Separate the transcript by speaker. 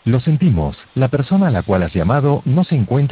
Speaker 1: Lo sentimos, la persona a la cual has llamado no se encuentra